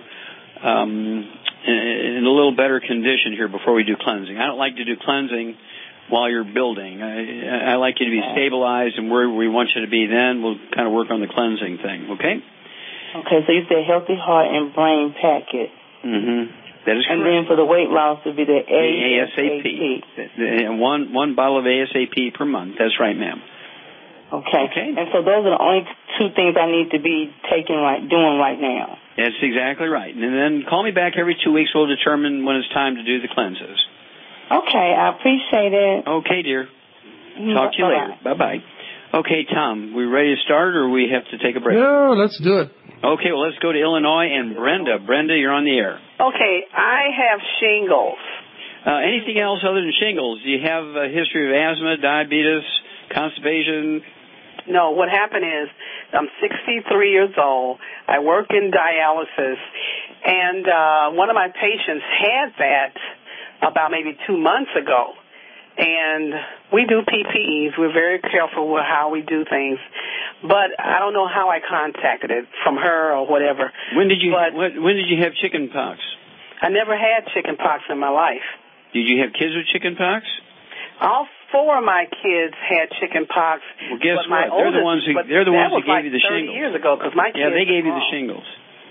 in a little better condition here before we do cleansing. I don't like to do cleansing while you're building. I like you to be stabilized, and where we want you to be then, we'll kind of work on the cleansing thing, okay? Okay, so you say healthy heart and brain packet. Mm-hmm. That is correct. And then for the weight loss, it would be the ASAP. And one bottle of ASAP per month. That's right, ma'am. Okay. And so those are the only 2 things I need to be doing right now. That's exactly right. And then call me back every 2 weeks. We'll determine when it's time to do the cleanses. Okay, I appreciate it. Okay, dear. Talk to you later. Bye-bye. Okay, Tom, we ready to start, or we have to take a break? No, let's do it. Okay, well, let's go to Illinois and Brenda. Brenda, you're on the air. Okay, I have shingles. Anything else other than shingles? Do you have a history of asthma, diabetes, constipation? No, what happened is I'm 63 years old. I work in dialysis, and one of my patients had that about maybe 2 months ago. And we do PPEs. We're very careful with how we do things. But I don't know how I contacted it, from her or whatever. When did you have chicken pox? I never had chicken pox in my life. Did you have kids with chicken pox? All 4 of my kids had chicken pox. Well, guess what? They're the ones who gave you the shingles. 30 years ago, because my kids. Yeah, they gave you the shingles.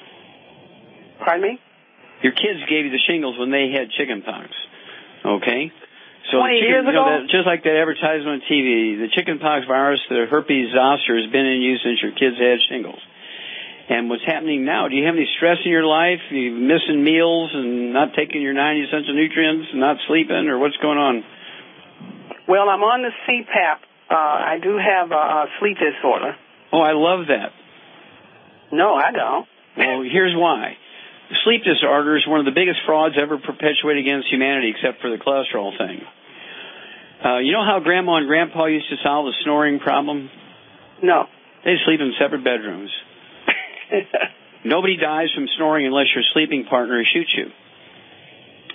Pardon me? Your kids gave you the shingles when they had chicken pox. Okay? So 20 years ago? Just like that advertisement on TV, the chicken pox virus, the herpes zoster, has been in use since your kids had shingles. And what's happening now, do you have any stress in your life? Are you missing meals and not taking your 90 essential nutrients and not sleeping, or what's going on? Well, I'm on the CPAP. I do have a sleep disorder. Oh, I love that. No, I don't. Well, here's why. Sleep disorder is one of the biggest frauds ever perpetuated against humanity, except for the cholesterol thing. You know how Grandma and Grandpa used to solve the snoring problem? No. They sleep in separate bedrooms. Nobody dies from snoring unless your sleeping partner shoots you.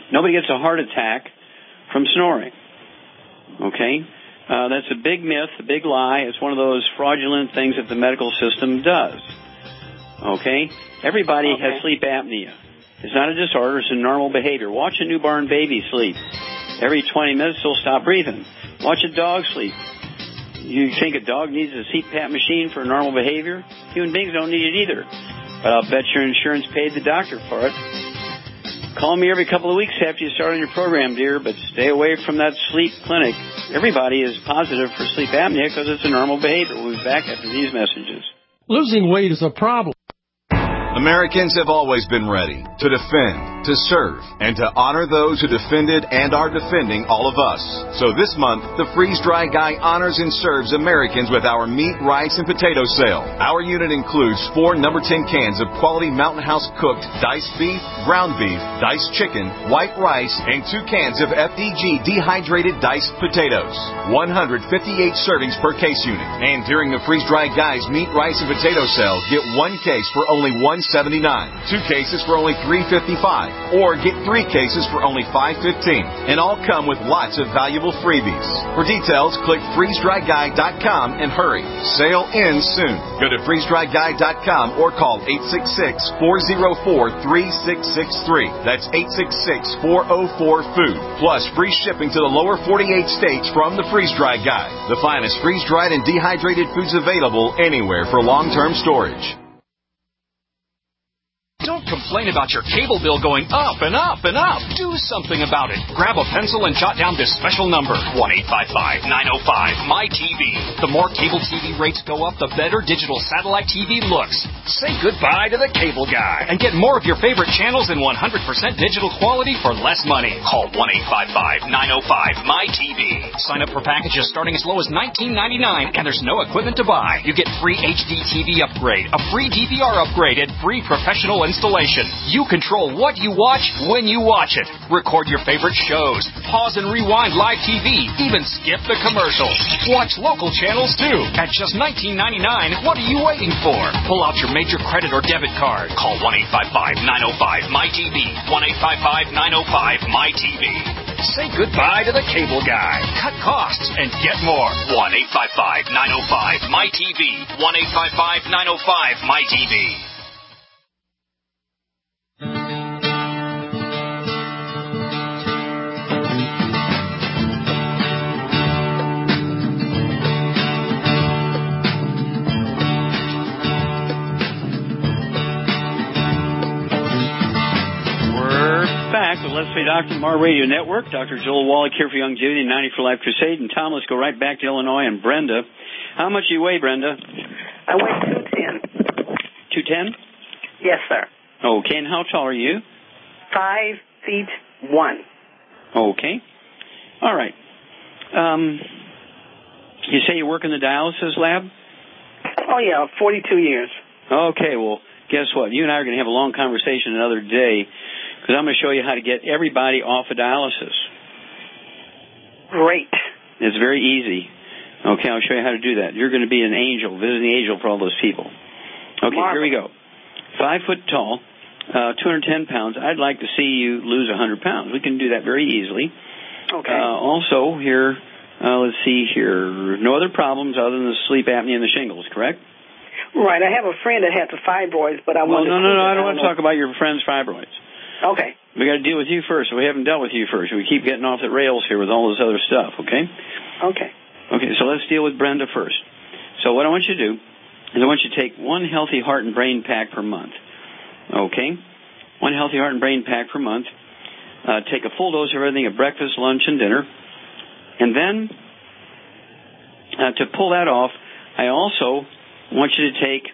Nobody gets a heart attack from snoring. Okay? That's a big myth, a big lie. It's one of those fraudulent things that the medical system does. Okay? Everybody has sleep apnea. It's not a disorder. It's a normal behavior. Watch a newborn baby sleep. Every 20 minutes, they'll stop breathing. Watch a dog sleep. You think a dog needs a CPAP machine for normal behavior? Human beings don't need it either. But I'll bet your insurance paid the doctor for it. Call me every couple of weeks after you start on your program, dear, but stay away from that sleep clinic. Everybody is positive for sleep apnea because it's a normal behavior. We'll be back after these messages. Losing weight is a problem. Americans have always been ready to defend, to serve, and to honor those who defended and are defending all of us. So this month, the Freeze Dry Guy honors and serves Americans with our meat, rice, and potato sale. Our unit includes 4 No. 10 cans of quality Mountain House cooked diced beef, ground beef, diced chicken, white rice, and 2 cans of FDG dehydrated diced potatoes. 158 servings per case unit. And during the Freeze Dry Guy's meat, rice, and potato sale, get 1 case for only $1.79, 2 cases for only $3.55, or get 3 cases for only $5.15. And all come with lots of valuable freebies. For details, click freezedryguy.com and hurry. Sale ends soon. Go to freezedryguy.com or call 866-404-3663. That's 866-404-FOOD. Plus free shipping to the lower 48 states from the Freeze Dry Guy. The finest freeze-dried and dehydrated foods available anywhere for long-term storage. Don't complain about your cable bill going up and up and up. Do something about it. Grab a pencil and jot down this special number, 1-855-905-MY-TV. The more cable TV rates go up, the better digital satellite TV looks. Say goodbye to the cable guy and get more of your favorite channels in 100% digital quality for less money. Call 1-855-905-MY-TV. Sign up for packages starting as low as $19.99, and there's no equipment to buy. You get free HD TV upgrade, a free DVR upgrade, and free professional installation. You control what you watch when you watch it. Record your favorite shows. Pause and rewind live TV. Even skip the commercials. Watch local channels too. At just $19.99, what are you waiting for? Pull out your major credit or debit card. Call 1-855-905-MY-TV. 1-855-905-MY-TV. Say goodbye to the cable guy. Cut costs and get more. 1-855-905-MY-TV. 1-855-905-MY-TV. Back with Let's Play Doctor Mar Radio Network. Dr. Joel Wallach here for Youngevity and 90 for Life Crusade. And Tom, let's go right back to Illinois and Brenda. How much do you weigh, Brenda? I weigh 210. 210? Yes, sir. Okay, and how tall are you? 5'1". Okay. All right. You say you work in the dialysis lab? Oh, yeah, 42 years. Okay, well, guess what? You and I are going to have a long conversation another day, because I'm going to show you how to get everybody off of dialysis. Great. It's very easy. Okay, I'll show you how to do that. You're going to be an angel, visiting angel for all those people. Okay, Here we go. 5 foot tall, 210 pounds. I'd like to see you lose 100 pounds. We can do that very easily. Okay. Also, here, let's see here. No other problems other than the sleep apnea and the shingles, correct? Right. I have a friend that has the fibroids, but I want to... No, I don't want to talk about your friend's fibroids. Okay. We got to deal with you first. We haven't dealt with you first. We keep getting off the rails here with all this other stuff, okay? Okay. Okay, so let's deal with Brenda first. So what I want you to do is I want you to take 1 healthy heart and brain pack per month, okay? 1 healthy heart and brain pack per month. Take a full dose of everything at breakfast, lunch, and dinner. And then to pull that off, I also want you to take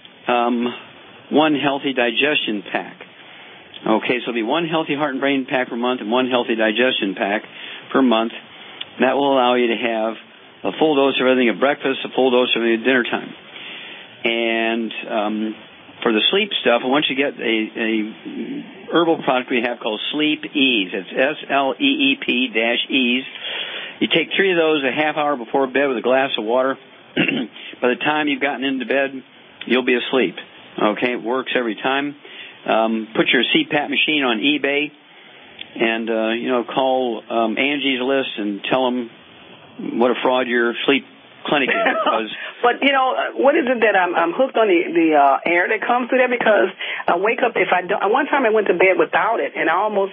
1 healthy digestion pack. Okay, so it'll be 1 healthy heart and brain pack per month and 1 healthy digestion pack per month. That will allow you to have a full dose of everything at breakfast, a full dose of everything at dinner time. And for the sleep stuff, I want you to get a herbal product we have called Sleep Ease. It's SLEEP-Ease. You take 3 of those a half hour before bed with a glass of water. By the time you've gotten into bed, you'll be asleep. Okay, it works every time. Put your CPAP machine on eBay. and call Angie's List and tell them what a fraud your sleep clinic is. Because but what is it that I'm hooked on the air that comes through there? Because I wake up if I don't. One time I went to bed without it, and I almost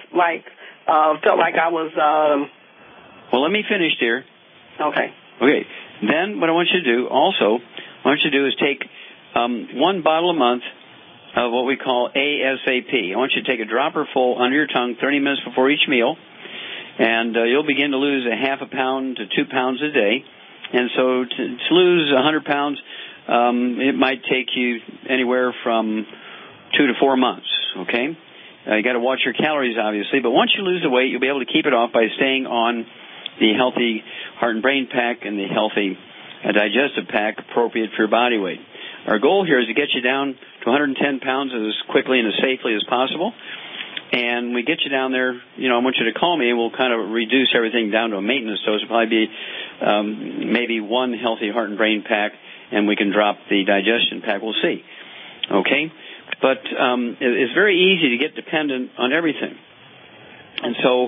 felt like I was. Well, let me finish, dear. Okay. Okay. Then what I want you to do is take 1 bottle a month of what we call ASAP. I want you to take a dropper full under your tongue 30 minutes before each meal, and you'll begin to lose a half a pound to 2 pounds a day. And so to lose 100 pounds, it might take you anywhere from 2 to 4 months, okay? You got to watch your calories, obviously, but once you lose the weight, you'll be able to keep it off by staying on the healthy heart and brain pack and the healthy digestive pack appropriate for your body weight. Our goal here is to get you down to 110 pounds as quickly and as safely as possible. And we get you down there, I want you to call me, and we'll kind of reduce everything down to a maintenance dose. It'll probably be maybe 1 healthy heart and brain pack, and we can drop the digestion pack. We'll see. Okay? But it's very easy to get dependent on everything. And so,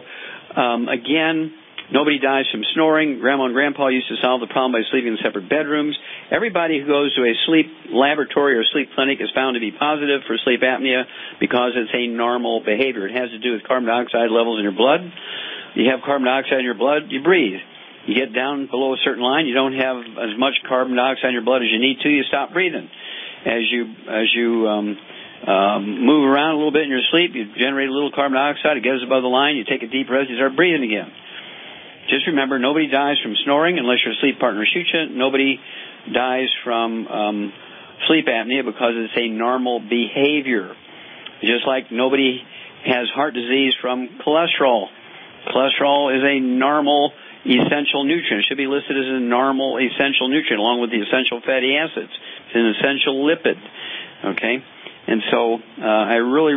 again, nobody dies from snoring. Grandma and Grandpa used to solve the problem by sleeping in separate bedrooms. Everybody who goes to a sleep laboratory or sleep clinic is found to be positive for sleep apnea because it's a normal behavior. It has to do with carbon dioxide levels in your blood. You have carbon dioxide in your blood, you breathe. You get down below a certain line, you don't have as much carbon dioxide in your blood as you need to, you stop breathing. As you move around a little bit in your sleep, you generate a little carbon dioxide, it goes above the line, you take a deep breath, you start breathing again. Just remember, nobody dies from snoring unless your sleep partner shoots you. Nobody dies from sleep apnea because it's a normal behavior. Just like nobody has heart disease from cholesterol. Cholesterol is a normal essential nutrient. It should be listed as a normal essential nutrient along with the essential fatty acids. It's an essential lipid. Okay? And so I really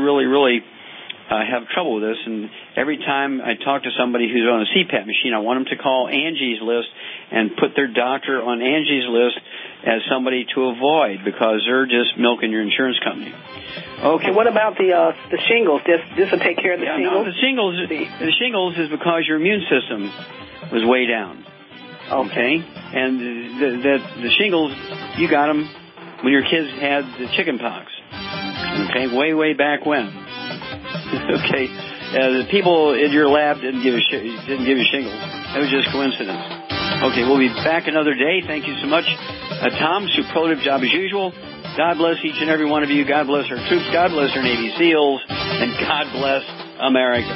have trouble with this, and every time I talk to somebody who's on a CPAP machine, I want them to call Angie's List and put their doctor on Angie's List as somebody to avoid because they're just milking your insurance company. Okay. And what about the shingles? This will take care of the shingles? No, the shingles is because your immune system was way down. Okay? And the shingles, you got them when your kids had the chicken pox. Okay? Way back when. Okay, the people in your lab didn't give you shingles. It was just coincidence. Okay, we'll be back another day. Thank you so much, Tom. Superlative job as usual. God bless each and every one of you. God bless our troops. God bless our Navy SEALs, and God bless America.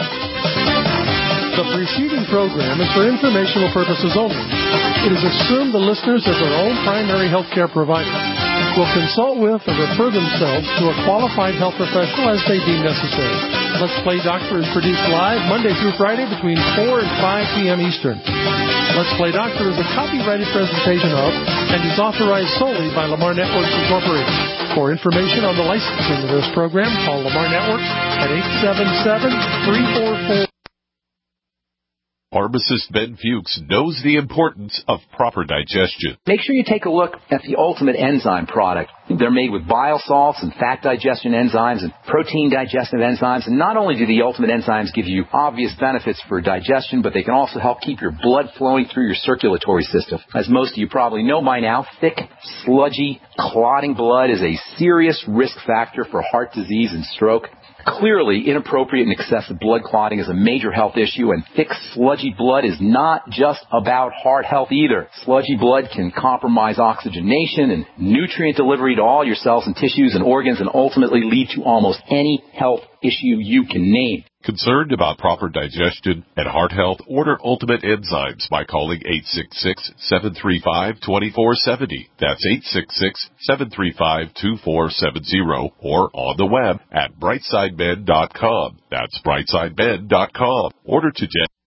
The preceding program is for informational purposes only. It is assumed the listeners of their own primary health care provider will consult with or refer themselves to a qualified health professional as they deem necessary. Let's Play Doctor is produced live Monday through Friday between 4 and 5 p.m. Eastern. Let's Play Doctor is a copyrighted presentation of and is authorized solely by Lamar Networks Incorporated. For information on the licensing of this program, call Lamar Networks at 877-344. Pharmacist Ben Fuchs knows the importance of proper digestion. Make sure you take a look at the Ultimate Enzyme product. They're made with bile salts and fat digestion enzymes and protein digestive enzymes. And not only do the Ultimate Enzymes give you obvious benefits for digestion, but they can also help keep your blood flowing through your circulatory system. As most of you probably know by now, thick, sludgy, clotting blood is a serious risk factor for heart disease and stroke. Clearly, inappropriate and excessive blood clotting is a major health issue, and thick, sludgy blood is not just about heart health either. Sludgy blood can compromise oxygenation and nutrient delivery to all your cells and tissues and organs and ultimately lead to almost any health issue you can name. Concerned about proper digestion and heart health? Order Ultimate Enzymes by calling 866-735-2470. That's 866-735-2470 or on the web at brightsidebed.com. That's brightsidebed.com. Order today.